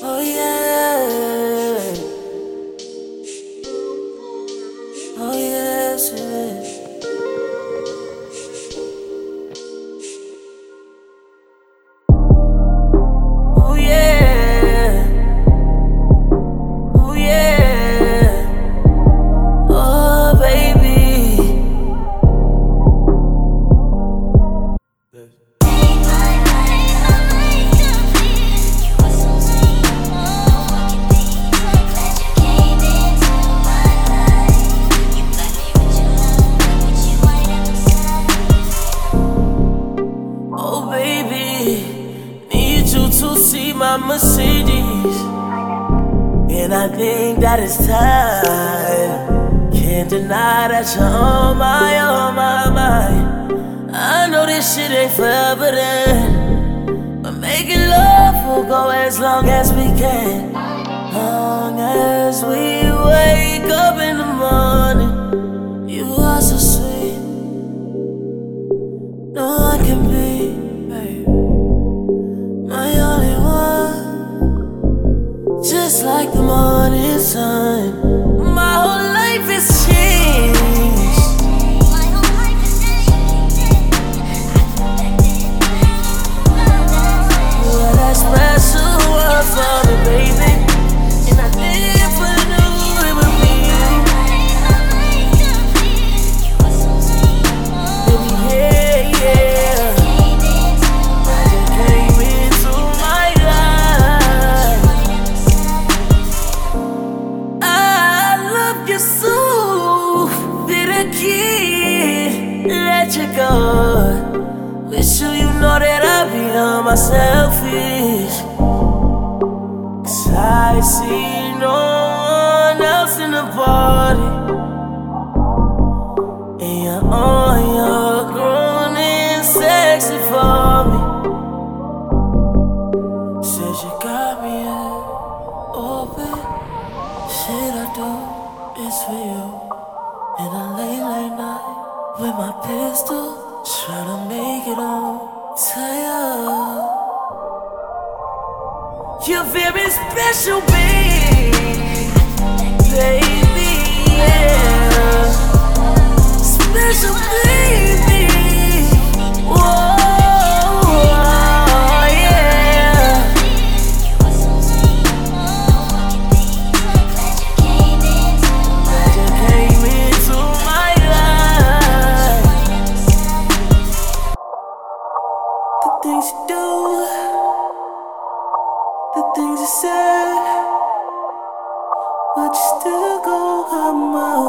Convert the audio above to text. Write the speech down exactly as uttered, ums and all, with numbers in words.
Oh yeah, oh yes, yeah. Oh yeah, oh yeah, oh baby. Oh baby, need you to see my Mercedes, and I think that it's time. Can't deny that you're on my, on my mind. I know this shit ain't forever then, but making love will go as long as we can. Long as we wake up in the morning, you are so sweet. No one can be, baby, my only one. Just like the morning sun, my whole life is changed. You're that special one for me, baby, and I never knew it would be you. Baby, yeah, yeah, you came into my life. I love you so, didn't care, let you go. Wish you, you know that I be on my selfish, 'cause I see no one else in the party, and you're on your grown and sexy for me. Says you got me open, shit I do is for you. And I late, late night with my pistol, tryna make it on to you. You're very special, babe, baby, yeah. Special, baby, whoa, yeah. Glad you came into my life. The things you do, the things you say, but you still go on my